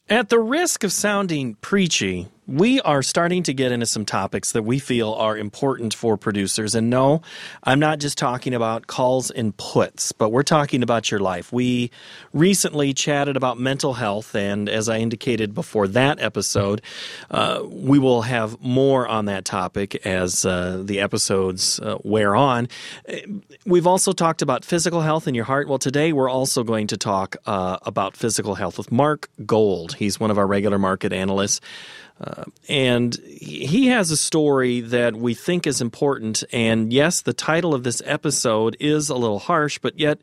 At the risk of sounding preachy, we are starting to get into some topics that we feel are important for producers. And no, I'm not just talking about calls and puts, but we're talking about your life. We recently chatted about mental health, and as I indicated before that episode, we will have more on that topic as the episodes wear on. We've also talked about physical health in your heart. Well, today we're also going to talk about physical health with Mark Gold. He's one of our regular market analysts. And he has a story that we think is important. And yes, the title of this episode is a little harsh, but yet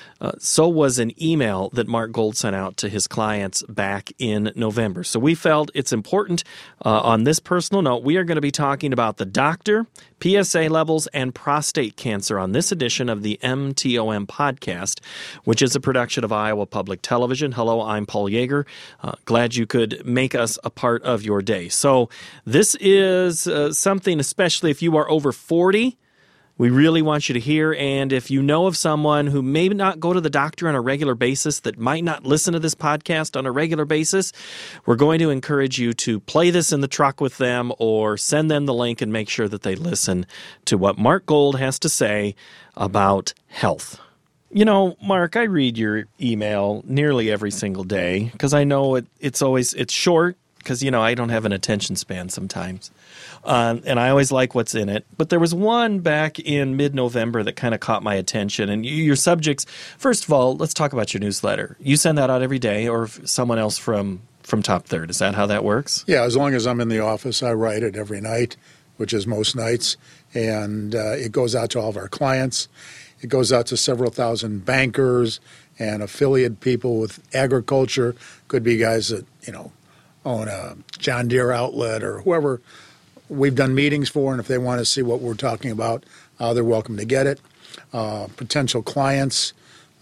so was an email that Mark Gold sent out to his clients back in November. So we felt it's important on this personal note. We are going to be talking about the doctor, PSA levels, and prostate cancer on this edition of the MTOM podcast, which is a production of Iowa Public Television. Hello, I'm Paul Yeager. Glad you could make us a part of your day. So this is something, especially if you are over 40, we really want you to hear. And if you know of someone who may not go to the doctor on a regular basis, that might not listen to this podcast on a regular basis, we're going to encourage you to play this in the truck with them or send them the link and make sure that they listen to what Mark Gold has to say about health. You know, Mark, I read your email nearly every single day because I know it's short because, I don't have an attention span sometimes. And I always like what's in it. But there was one back in mid-November that kind of caught my attention. And your subjects, first of all, let's talk about your newsletter. You send that out every day, or someone else from Top Third. Is that how that works? Yeah, as long as I'm in the office, I write it every night, which is most nights. And it goes out to all of our clients. It goes out to several thousand bankers and affiliate people with agriculture. Could be guys that, own a John Deere outlet or whoever we've done meetings for, and if they want to see what we're talking about, they're welcome to get it. Potential clients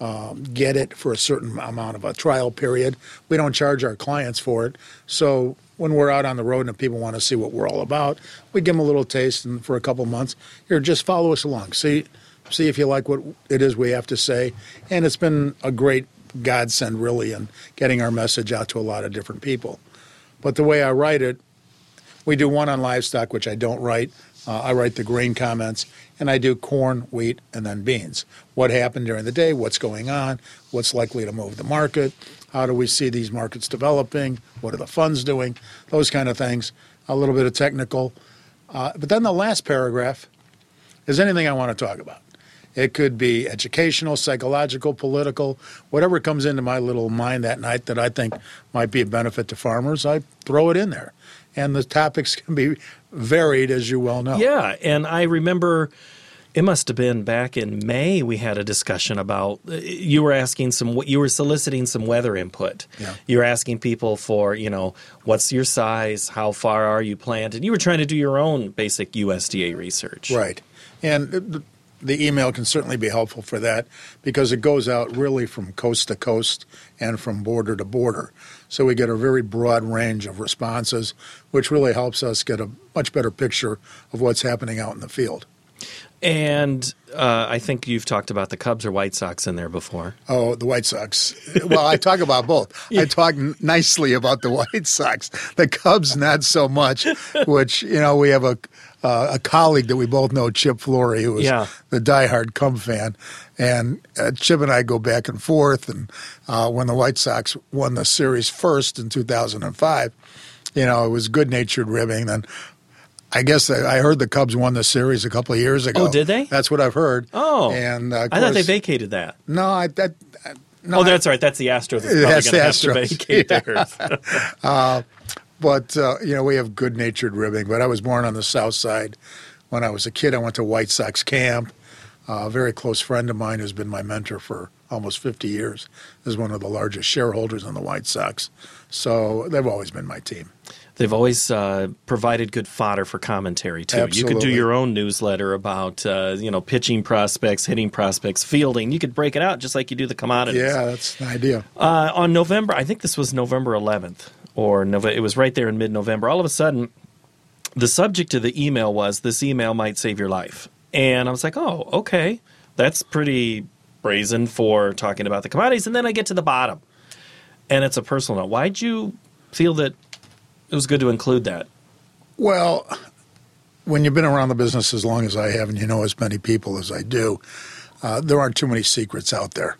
get it for a certain amount of a trial period. We don't charge our clients for it. So when we're out on the road and if people want to see what we're all about, we give them a little taste, and for a couple of months, here, just follow us along. See if you like what it is we have to say. And it's been a great godsend, really, in getting our message out to a lot of different people. But the way I write it, we do one on livestock, which I don't write. I write the grain comments, and I do corn, wheat, and then beans. What happened during the day, what's going on, what's likely to move the market, how do we see these markets developing, what are the funds doing, those kind of things, a little bit of technical. But then the last paragraph is anything I want to talk about. It could be educational, psychological, political, whatever comes into my little mind that night that I think might be a benefit to farmers, I throw it in there. And the topics can be varied, as you well know. Yeah, and I remember it must have been back in May we had a discussion about you were soliciting some weather input. Yeah. You were asking people for, what's your size, how far are you planted? You were trying to do your own basic USDA research. Right. And the email can certainly be helpful for that because it goes out really from coast to coast and from border to border. So we get a very broad range of responses, which really helps us get a much better picture of what's happening out in the field. And I think you've talked about the Cubs or White Sox in there before. Oh, the White Sox. Well, I talk about both. Yeah. I talk nicely about the White Sox. The Cubs, not so much, which, we have a colleague that we both know, Chip Flory, who is the diehard Cub fan. And Chip and I go back and forth. And when the White Sox won the series first in 2005, it was good-natured ribbing. Then I guess I heard the Cubs won the series a couple of years ago. Oh, did they? That's what I've heard. Oh, and I thought they vacated that. No, no. That's right. That's the Astros. That's the going to have to vacate theirs. But we have good-natured ribbing. But I was born on the South Side. When I was a kid, I went to White Sox camp. A very close friend of mine who's been my mentor for almost 50 years is one of the largest shareholders in the White Sox. So they've always been my team. They've always provided good fodder for commentary, too. Absolutely. You could do your own newsletter about, pitching prospects, hitting prospects, fielding. You could break it out just like you do the commodities. Yeah, that's the idea. On November, I think this was November 11th, it was right there in mid-November. All of a sudden, the subject of the email was, this email might save your life. And I was like, oh, okay. That's pretty brazen for talking about the commodities. And then I get to the bottom, and it's a personal note. Why'd you feel that it was good to include that? Well, when you've been around the business as long as I have and you know as many people as I do, there aren't too many secrets out there.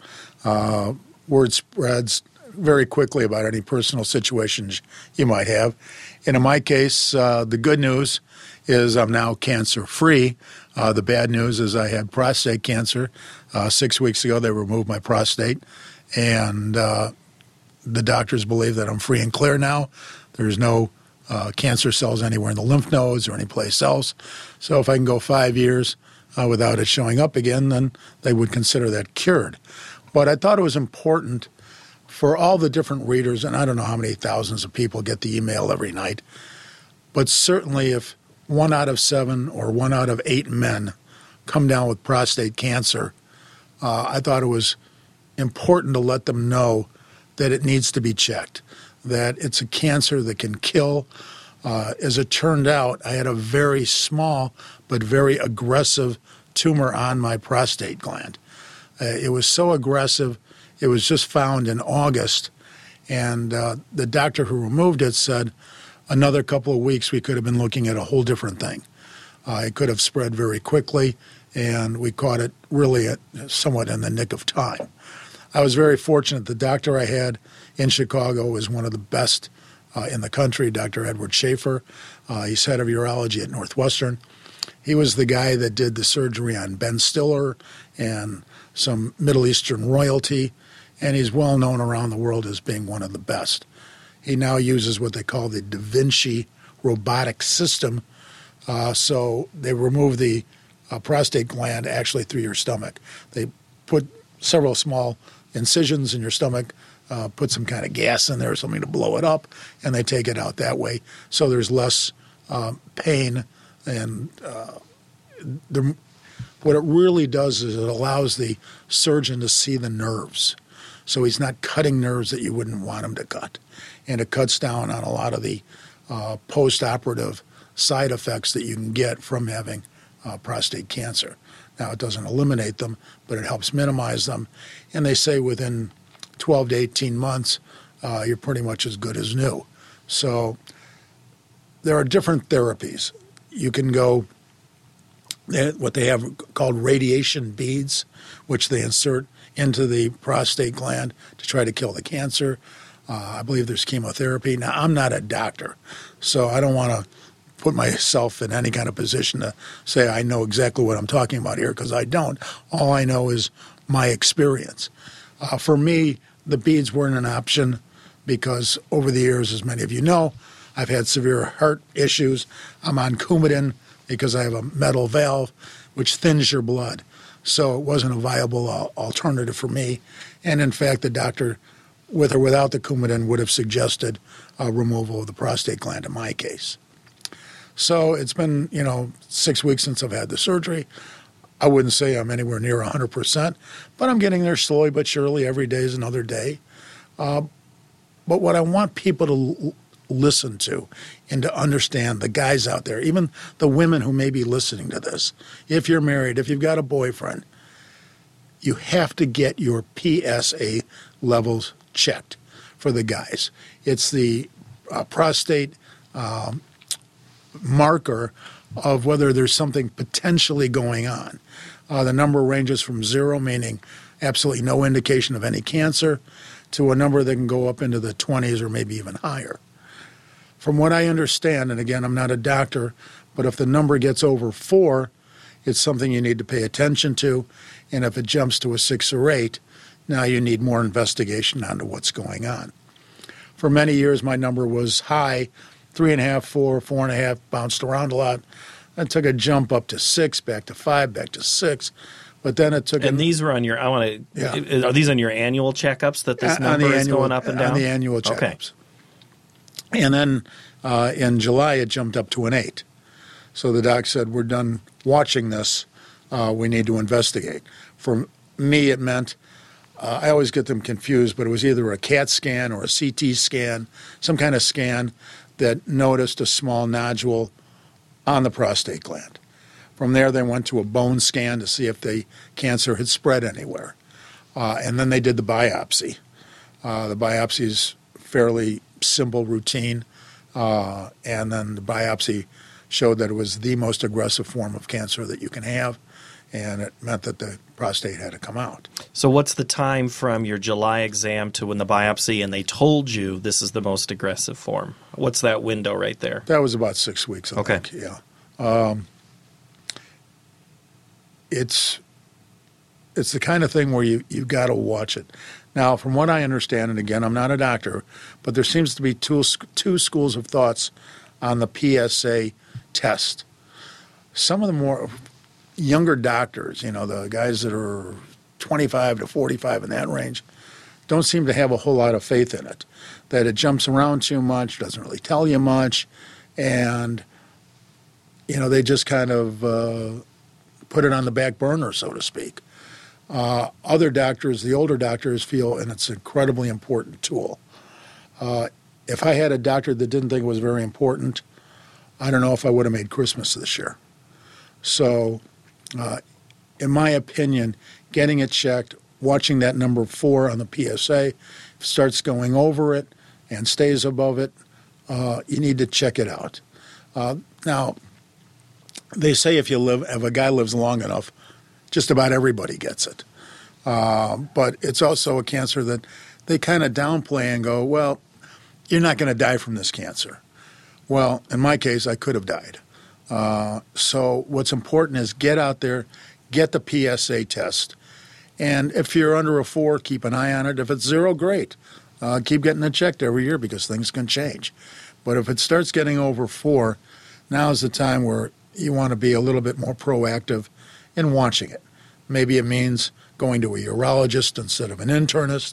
Word spreads very quickly about any personal situations you might have. And in my case, the good news is I'm now cancer-free. The bad news is I had prostate cancer. 6 weeks ago, they removed my prostate. And the doctors believe that I'm free and clear now. There's no cancer cells anywhere in the lymph nodes or anyplace else. So if I can go 5 years without it showing up again, then they would consider that cured. But I thought it was important for all the different readers, and I don't know how many thousands of people get the email every night, but certainly if 1 out of 7 or 1 out of 8 men come down with prostate cancer, I thought it was important to let them know that it needs to be checked, that it's a cancer that can kill. As it turned out, I had a very small but very aggressive tumor on my prostate gland. It was so aggressive, it was just found in August, and the doctor who removed it said another couple of weeks we could have been looking at a whole different thing. It could have spread very quickly, and we caught it really somewhat in the nick of time. I was very fortunate. The doctor I had in Chicago was one of the best in the country, Dr. Edward Schaefer. He's head of urology at Northwestern. He was the guy that did the surgery on Ben Stiller and some Middle Eastern royalty, and he's well known around the world as being one of the best. He now uses what they call the Da Vinci robotic system. So they remove the prostate gland actually through your stomach. They put several small incisions in your stomach, put some kind of gas in there, something to blow it up, and they take it out that way. So there's less pain, and what it really does is it allows the surgeon to see the nerves. So he's not cutting nerves that you wouldn't want him to cut. And it cuts down on a lot of the post-operative side effects that you can get from having prostate cancer. Now, it doesn't eliminate them, but it helps minimize them. And they say within 12 to 18 months, you're pretty much as good as new. So there are different therapies. You can go what they have called radiation beads, which they insert into the prostate gland to try to kill the cancer. I believe there's chemotherapy. Now, I'm not a doctor, so I don't want to put myself in any kind of position to say I know exactly what I'm talking about here, because I don't. All I know is my experience. For me, the beads weren't an option because over the years, as many of you know, I've had severe heart issues. I'm on Coumadin because I have a metal valve, which thins your blood. So it wasn't a viable alternative for me. And in fact, the doctor, with or without the Coumadin, would have suggested removal of the prostate gland in my case. So it's been, 6 weeks since I've had the surgery. I wouldn't say I'm anywhere near 100%, but I'm getting there slowly but surely. Every day is another day. But what I want people to listen to and to understand, the guys out there, even the women who may be listening to this, if you're married, if you've got a boyfriend, you have to get your PSA levels checked for the guys. It's the prostate marker of whether there's something potentially going on. The number ranges from 0, meaning absolutely no indication of any cancer, to a number that can go up into the 20s or maybe even higher. From what I understand, and again, I'm not a doctor, but if the number gets over 4, it's something you need to pay attention to. And if it jumps to a 6 or 8, now you need more investigation onto what's going on. For many years, my number was high, 3.5, 4, 4.5, bounced around a lot. I took a jump up to 6, back to 5, back to 6. But then it took. And these were on your. Are these on your annual checkups that this number is going up and down? On the annual checkups. Okay. And then in July, it jumped up to an 8. So the doc said, we're done watching this. We need to investigate. For me, it meant, I always get them confused, but it was either a CAT scan or a CT scan, some kind of scan that noticed a small nodule on the prostate gland. From there, they went to a bone scan to see if the cancer had spread anywhere. And then they did the biopsy. The biopsy is fairly simple routine, and then the biopsy showed that it was the most aggressive form of cancer that you can have, and it meant that the prostate had to come out. So what's the time from your July exam to when the biopsy and they told you this is the most aggressive form? What's that window right there? That was about 6 weeks, I think, yeah. It's the kind of thing where you've got to watch it. Now, from what I understand, and again, I'm not a doctor, but there seems to be two schools of thoughts on the PSA test. Some of the more younger doctors, the guys that are 25 to 45 in that range, don't seem to have a whole lot of faith in it, that it jumps around too much, doesn't really tell you much, and, they just kind of put it on the back burner, so to speak. Other doctors, the older doctors, feel, and it's an incredibly important tool. If I had a doctor that didn't think it was very important, I don't know if I would have made Christmas this year. So, in my opinion, getting it checked, watching that number 4 on the PSA, if it starts going over it and stays above it, you need to check it out. Now, they say if a guy lives long enough, just about everybody gets it. But it's also a cancer that they kind of downplay and go, well, you're not going to die from this cancer. Well, in my case, I could have died. So what's important is get out there, get the PSA test. And if you're under a 4, keep an eye on it. If it's 0, great. Keep getting it checked every year because things can change. But if it starts getting over 4, now's the time where you want to be a little bit more proactive in watching it. Maybe it means going to a urologist instead of an internist.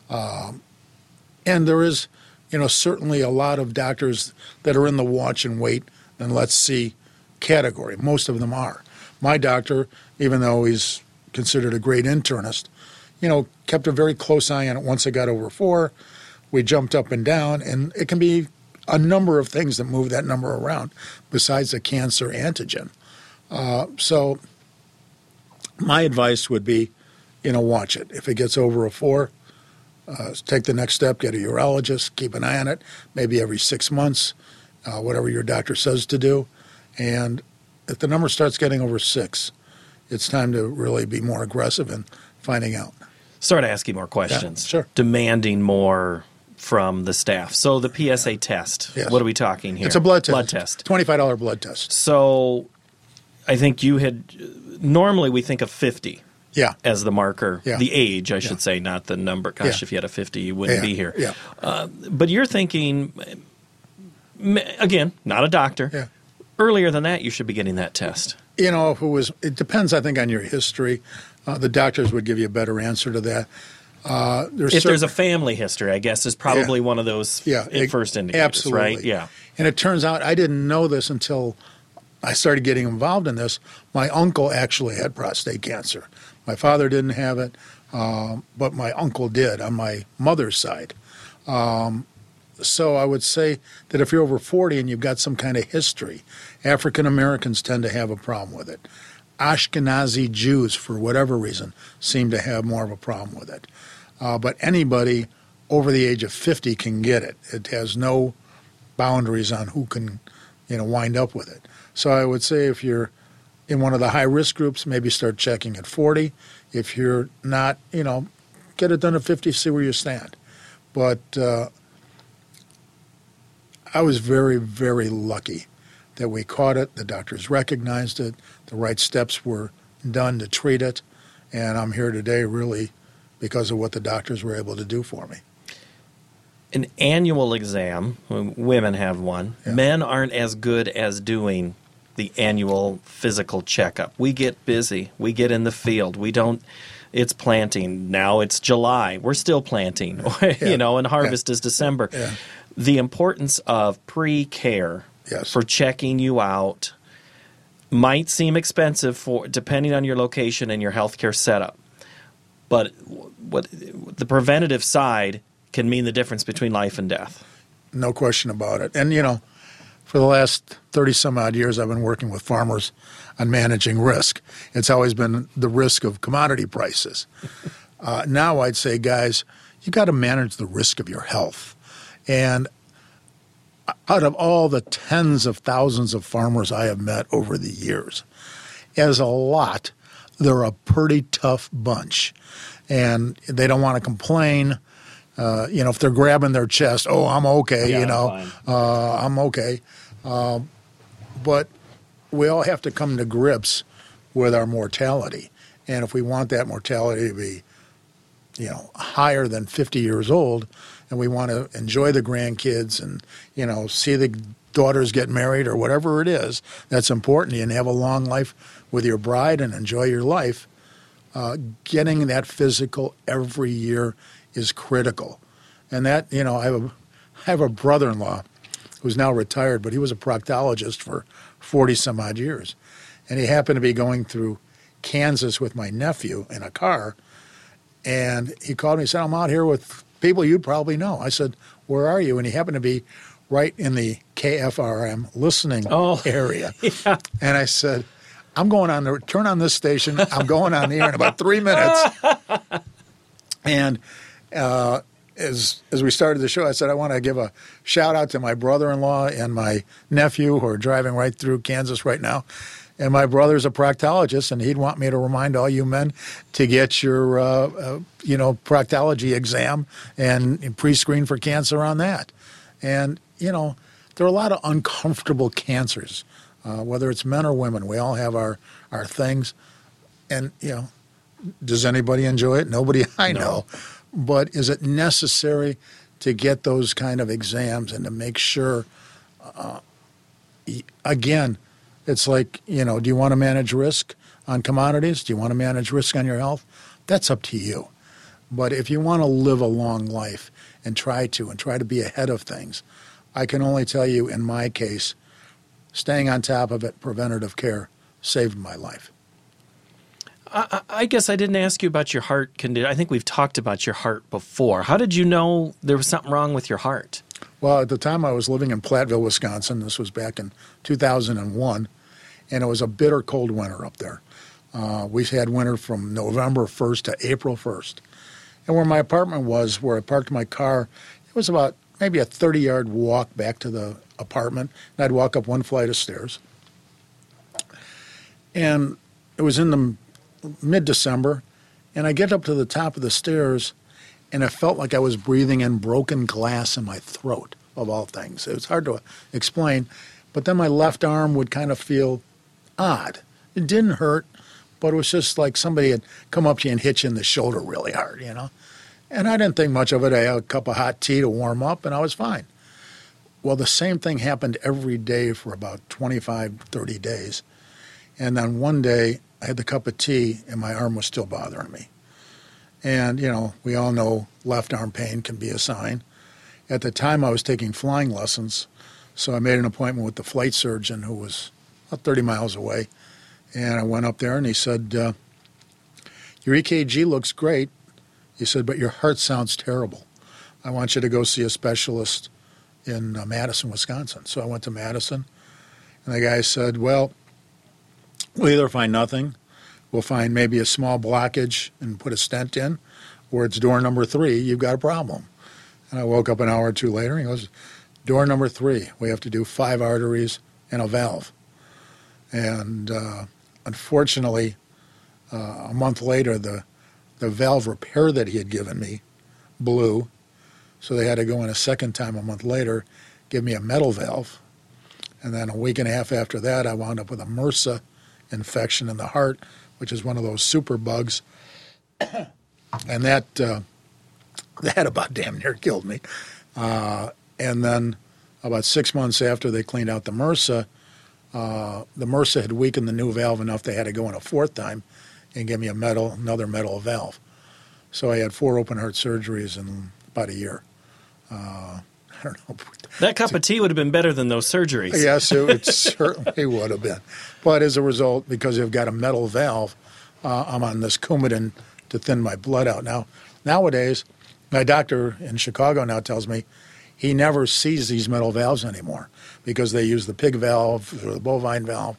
And there is, certainly a lot of doctors that are in the watch and wait and let's see category. Most of them are. My doctor, even though he's considered a great internist, kept a very close eye on it. Once it got over 4, we jumped up and down, and it can be a number of things that move that number around besides the cancer antigen. So my advice would be, watch it. If it gets over a 4, take the next step, get a urologist, keep an eye on it, maybe every 6 months, whatever your doctor says to do. And if the number starts getting over 6, it's time to really be more aggressive in finding out. Start asking more questions. Yeah, sure. Demanding more from the staff. So the PSA test, yes. What are we talking here? It's a blood test. Blood test. $25 blood test. So I think normally we think of 50 as the marker, the age, I should say, not the number. Gosh, if you had a 50, you wouldn't be here. Yeah. But you're thinking, again, not a doctor. Yeah. Earlier than that, you should be getting that test. It depends, I think, on your history. The doctors would give you a better answer to that. There's a family history, I guess, is probably one of those first indicators, absolutely. Right? Yeah. And it turns out I didn't know this until I started getting involved in this. My uncle actually had prostate cancer. My father didn't have it, but my uncle did on my mother's side. So I would say that if you're over 40 and you've got some kind of history, African Americans tend to have a problem with it. Ashkenazi Jews, for whatever reason, seem to have more of a problem with it. But anybody over the age of 50 can get it. It has no boundaries on who can, wind up with it. So I would say if you're in one of the high-risk groups, maybe start checking at 40. If you're not, get it done at 50, see where you stand. But I was very, very lucky that we caught it, the doctors recognized it, the right steps were done to treat it, and I'm here today really because of what the doctors were able to do for me. An annual exam, women have one. Yeah. Men aren't as good as doing the annual physical checkup. We get busy. We get in the field. It's planting. Now it's July. We're still planting, and harvest is December. Yeah. The importance of pre-care for checking you out might seem expensive depending on your location and your healthcare setup. But what the preventative side can mean the difference between life and death. No question about it. And, for the last 30-some-odd years, I've been working with farmers on managing risk. It's always been the risk of commodity prices. Now I'd say, guys, you got to manage the risk of your health. And out of all the tens of thousands of farmers I have met over the years, as a lot, they're a pretty tough bunch. And they don't want to complain. If they're grabbing their chest, oh, I'm okay, I'm okay. But we all have to come to grips with our mortality. And if we want that mortality to be, higher than 50 years old, and we want to enjoy the grandkids and, see the daughters get married or whatever it is that's important to you and have a long life with your bride and enjoy your life, getting that physical every year is critical. And that, I have a brother-in-law who's now retired, but he was a proctologist for 40 some odd years. And he happened to be going through Kansas with my nephew in a car. And he called me and said, I'm out here with people you'd probably know. I said, where are you? And he happened to be right in the KFRM listening area. Yeah. And I said, I'm going on the turn on this station. I'm going on the air in about 3 minutes. And as we started the show, I said, I want to give a shout out to my brother-in-law and my nephew who are driving right through Kansas right now. And my brother's a proctologist, and he'd want me to remind all you men to get your, proctology exam and pre-screen for cancer on that. And, there are a lot of uncomfortable cancers, whether it's men or women. We all have our things. And, does anybody enjoy it? Nobody I know. But is it necessary to get those kind of exams and to make sure, again, it's like, do you want to manage risk on commodities? Do you want to manage risk on your health? That's up to you. But if you want to live a long life and try to be ahead of things, I can only tell you in my case, staying on top of it, preventative care, saved my life. I guess I didn't ask you about your heart condition. I think we've talked about your heart before. How did you know there was something wrong with your heart? Well, at the time I was living in Platteville, Wisconsin. This was back in 2001, and it was a bitter cold winter up there. We had winter from November 1st to April 1st. And where my apartment was, where I parked my car, it was about maybe a 30-yard walk back to the apartment. And I'd walk up one flight of stairs. And it was in the mid-December, and I get up to the top of the stairs, and it felt like I was breathing in broken glass in my throat, of all things. It was hard to explain, but then my left arm would kind of feel odd. It didn't hurt, but it was just like somebody had come up to you and hit you in the shoulder really hard, And I didn't think much of it. I had a cup of hot tea to warm up, and I was fine. Well, the same thing happened every day for about 25, 30 days. And then one day, I had the cup of tea, and my arm was still bothering me. And, we all know left arm pain can be a sign. At the time, I was taking flying lessons, so I made an appointment with the flight surgeon who was about 30 miles away. And I went up there, and he said, your EKG looks great. He said, but your heart sounds terrible. I want you to go see a specialist in Madison, Wisconsin. So I went to Madison, and the guy said, well, we'll either find nothing, we'll find maybe a small blockage and put a stent in, or it's door number 3, you've got a problem. And I woke up an hour or two later, and he goes, door number 3, we have to do 5 arteries and a valve. And unfortunately, a month later, the valve repair that he had given me blew, so they had to go in a second time a month later, give me a metal valve. And then a week and a half after that, I wound up with a MRSA infection in the heart, which is one of those super bugs. And that about damn near killed me. And then about 6 months after they cleaned out the MRSA had weakened the new valve enough they had to go in a 4th time and give me another metal valve. So I had 4 open heart surgeries in about a year. I don't know. That cup of tea would have been better than those surgeries. Yes, it certainly would have been. But as a result, because I've got a metal valve, I'm on this Coumadin to thin my blood out. Now, nowadays, my doctor in Chicago now tells me he never sees these metal valves anymore because they use the pig valve or the bovine valve.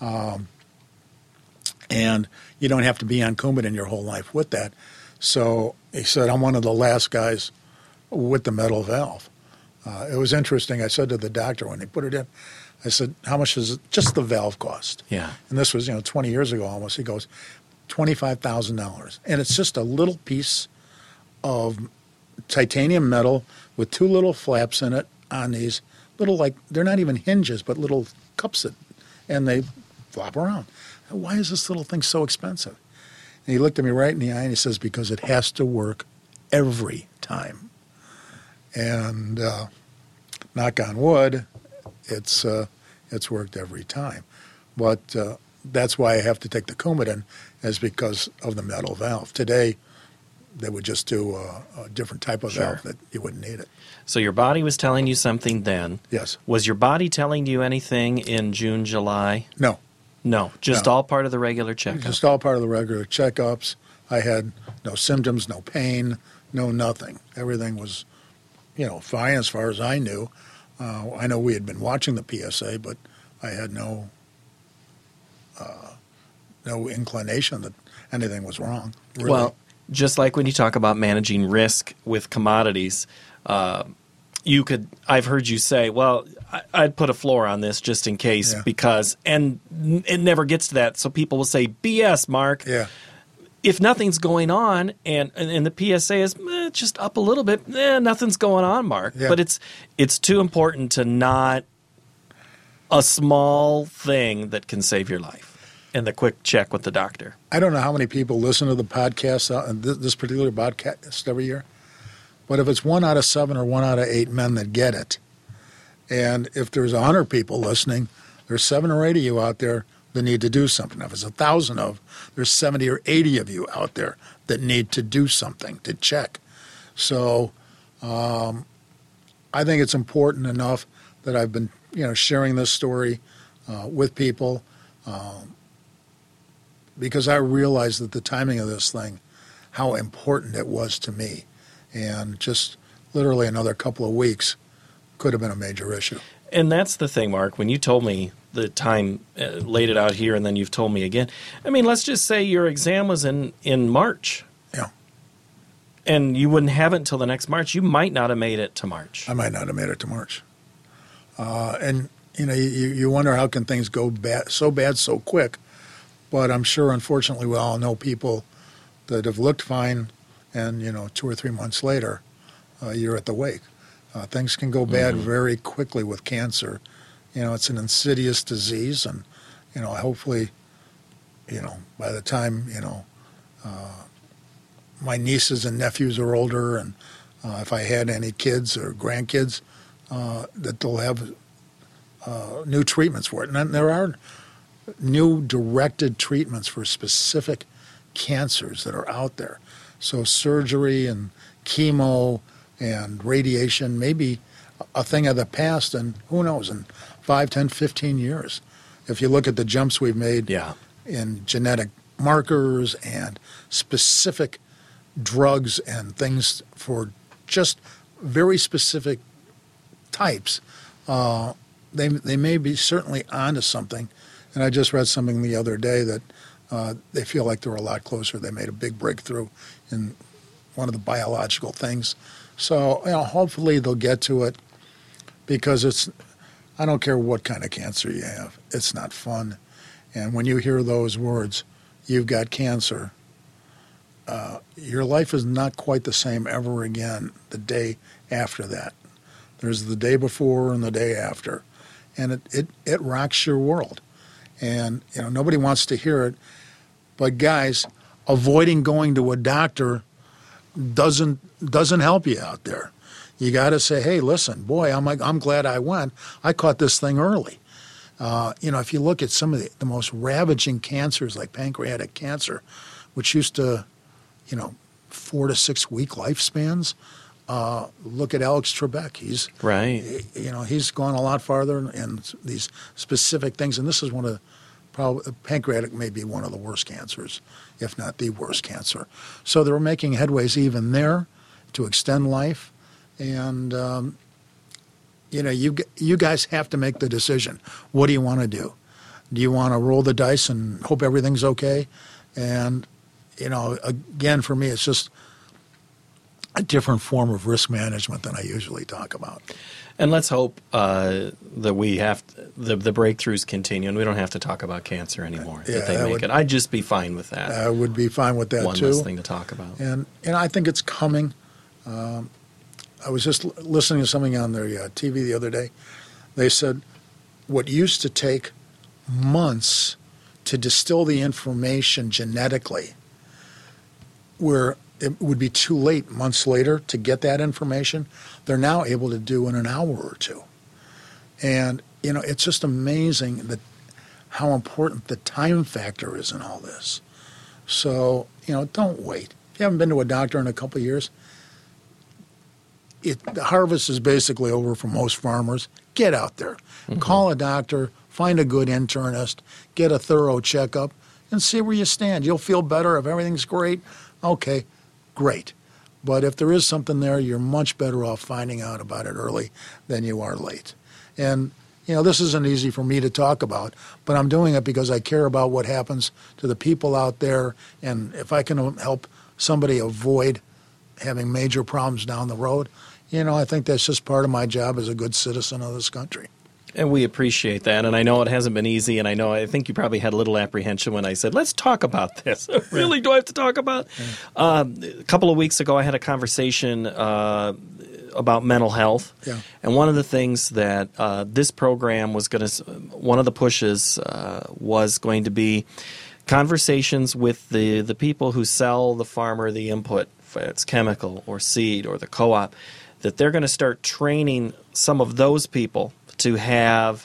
And you don't have to be on Coumadin your whole life with that. So he said, I'm one of the last guys with the metal valve. It was interesting. I said to the doctor when they put it in, I said, how much does just the valve cost? Yeah. And this was, 20 years ago almost. He goes, $25,000. And it's just a little piece of titanium metal with two little flaps in it on these little, they're not even hinges, but little cups and they flop around. Why is this little thing so expensive? And he looked at me right in the eye and he says, because it has to work every time. And knock on wood, it's worked every time. But that's why I have to take the Coumadin, is because of the metal valve. Today, they would just do a different type of valve that you wouldn't need it. So your body was telling you something then. Yes. Was your body telling you anything in June, July? No. No, just all part of the regular checkup. Just all part of the regular checkups. I had no symptoms, no pain, no nothing. Everything was, fine as far as I knew. I know we had been watching the PSA, but I had no inclination that anything was wrong. Really. Well, just like when you talk about managing risk with commodities, I've heard you say, well, I'd put a floor on this just in case because, and it never gets to that. So people will say, BS, Mark. Yeah. If nothing's going on and the PSA is just up a little bit, nothing's going on, Mark. Yeah. But it's too important to not a small thing that can save your life. And the quick check with the doctor. I don't know how many people listen to the podcast, this particular podcast every year, but if it's 1 out of 7 or 1 out of 8 men that get it, and if there's 100 people listening, there's 7 or 8 of you out there that need to do something. If it's 1,000 there's 70 or 80 of you out there that need to do something, to check. So I think it's important enough that I've been, sharing this story with people. Because I realized that the timing of this thing, how important it was to me. And just literally another couple of weeks could have been a major issue. And that's the thing, Mark. When you told me the time, laid it out here, and then you've told me again. I mean, let's just say your exam was in March. Yeah. And you wouldn't have it until the next March. You might not have made it to March. I might not have made it to March. And, you wonder how can things go bad so quick. But I'm sure, unfortunately, we all know people that have looked fine and, 2 or 3 months later, you're at the wake. Things can go bad very quickly with cancer. It's an insidious disease. And, hopefully, by the time, my nieces and nephews are older and if I had any kids or grandkids, that they'll have new treatments for it. And there are new directed treatments for specific cancers that are out there. So surgery and chemo and radiation may be a thing of the past, and who knows, in 5, 10, 15 years. If you look at the jumps we've made in genetic markers and specific drugs and things for just very specific types, they may be certainly onto something. And I just read something the other day that they feel like they're a lot closer. They made a big breakthrough in one of the biological things. So, hopefully they'll get to it because I don't care what kind of cancer you have. It's not fun. And when you hear those words, you've got cancer, your life is not quite the same ever again the day after that. There's the day before and the day after. And it rocks your world. And, nobody wants to hear it. But, guys, avoiding going to a doctor doesn't help you out there. You got to say, hey, listen, boy, I'm glad I went. I caught this thing early. If you look at some of the most ravaging cancers like pancreatic cancer, which used to, 4 to 6 week lifespans, look at Alex Trebek. He's he's gone a lot farther in these specific things, and this is one of pancreatic may be one of the worst cancers, if not the worst cancer. So they're making headways even there to extend life, and you guys have to make the decision. What do you want to do? Do you want to roll the dice and hope everything's okay? And again, for me, it's just a different form of risk management than I usually talk about. And let's hope that we have the breakthroughs continue, and we don't have to talk about cancer anymore. Yeah, that they make it. I'd just be fine with that. I would be fine with that One too. less thing to talk about. And I think it's coming. I was just listening to something on their TV the other day. They said what used to take months to distill the information genetically, where it would be too late months later to get that information, they're now able to do in an hour or two. And, it's just amazing that how important the time factor is in all this. So, don't wait. If you haven't been to a doctor in a couple of years, the harvest is basically over for most farmers. Get out there. Mm-hmm. Call a doctor, find a good internist, get a thorough checkup, and see where you stand. You'll feel better if everything's great. Okay, great. But if there is something there, you're much better off finding out about it early than you are late. And, this isn't easy for me to talk about, but I'm doing it because I care about what happens to the people out there. And if I can help somebody avoid having major problems down the road, I think that's just part of my job as a good citizen of this country. And we appreciate that. And I know it hasn't been easy. And I think you probably had a little apprehension when I said, let's talk about this. Really? Do I have to talk about? A couple of weeks ago, I had a conversation about mental health. Yeah. And one of the things that this program was going to, one of the pushes was going to be conversations with the people who sell the farmer the input, if it's chemical or seed or the co-op, that they're going to start training some of those people to have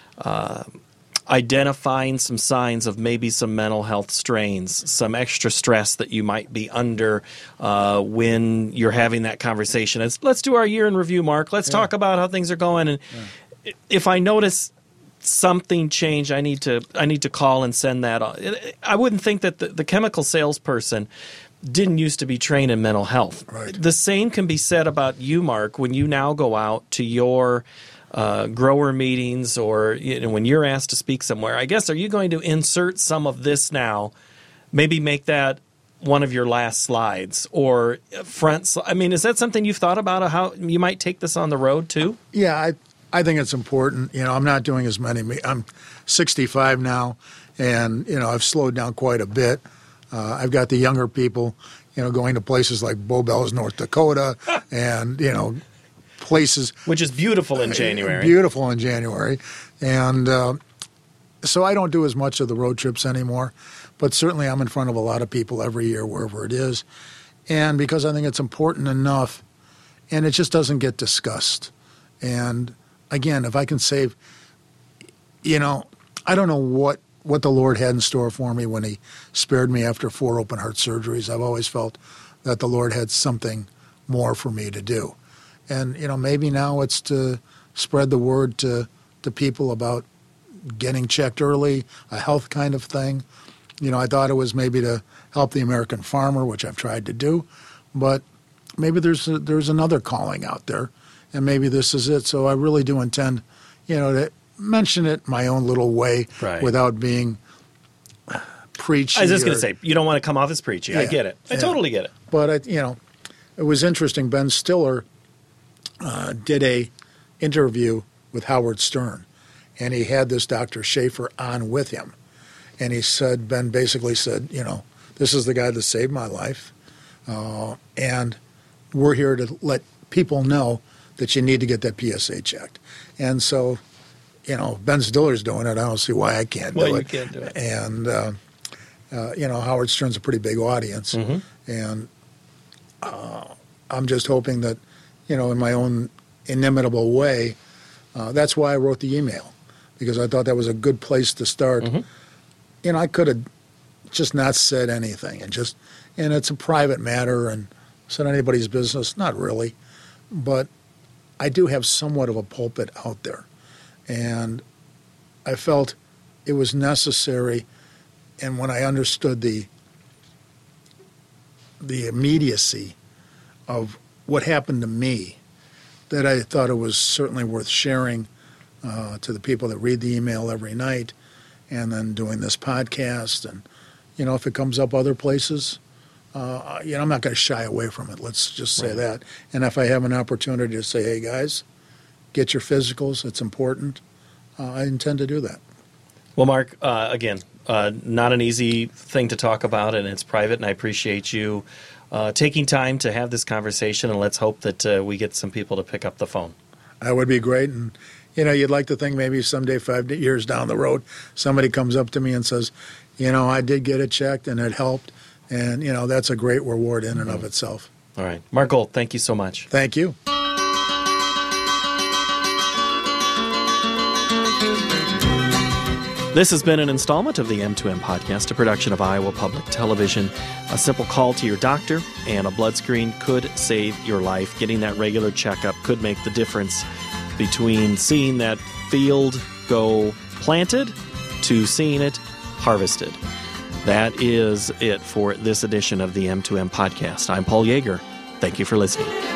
identifying some signs of maybe some mental health strains, some extra stress that you might be under when you're having that conversation. Let's do our year in review, Mark. Let's talk about how things are going. And if I notice something change, I need to call and send that on. I wouldn't think that the chemical salesperson didn't used to be trained in mental health. Right. The same can be said about you, Mark, when you now go out to your grower meetings or when you're asked to speak somewhere. I guess, are you going to insert some of this now, maybe make that one of your last slides or front? I mean, is that something you've thought about, how you might take this on the road too? Yeah, I think it's important. I'm not doing as many. I'm 65 now, and, I've slowed down quite a bit. I've got the younger people, going to places like Bow Bells, North Dakota, and, places. Which is beautiful in January. Beautiful in January. And so I don't do as much of the road trips anymore, but certainly I'm in front of a lot of people every year, wherever it is. And because I think it's important enough, and it just doesn't get discussed. And again, if I can save, I don't know what the Lord had in store for me when he spared me after 4 open heart surgeries. I've always felt that the Lord had something more for me to do. And, maybe now it's to spread the word to people about getting checked early, a health kind of thing. I thought it was maybe to help the American farmer, which I've tried to do. But maybe there's another calling out there, and maybe this is it. So I really do intend, to mention it my own little way, right, without being preachy. I was just going to say, you don't want to come off as preachy. Yeah, I get it. I totally get it. But, it was interesting. Ben Stiller did a interview with Howard Stern, and he had this Dr. Schaefer on with him. And Ben basically said, this is the guy that saved my life, and we're here to let people know that you need to get that PSA checked. And so, Ben Stiller's doing it. I don't see why I can't do it. Well, you can't do it. And, Howard Stern's a pretty big audience. Mm-hmm. And I'm just hoping that, in my own inimitable way, that's why I wrote the email, because I thought that was a good place to start. Mm-hmm. I could have just not said anything and it's a private matter and said anybody's business. Not really. But I do have somewhat of a pulpit out there. And I felt it was necessary. And when I understood the immediacy of what happened to me, that I thought it was certainly worth sharing to the people that read the email every night, and then doing this podcast. And, if it comes up other places, I'm not going to shy away from it. Let's just say that. And if I have an opportunity to say, hey, guys, get your physicals, it's important, I intend to do that. Well, Mark, again, not an easy thing to talk about, and it's private, and I appreciate you taking time to have this conversation, and let's hope that we get some people to pick up the phone. That would be great, and you'd like to think maybe someday 5 years down the road, somebody comes up to me and says, I did get it checked, and it helped, and, that's a great reward in and of itself. All right. Mark Gold, thank you so much. Thank you. This has been an installment of the M2M Podcast, a production of Iowa Public Television. A simple call to your doctor and a blood screen could save your life. Getting that regular checkup could make the difference between seeing that field go planted to seeing it harvested. That is it for this edition of the M2M Podcast. I'm Paul Yeager. Thank you for listening.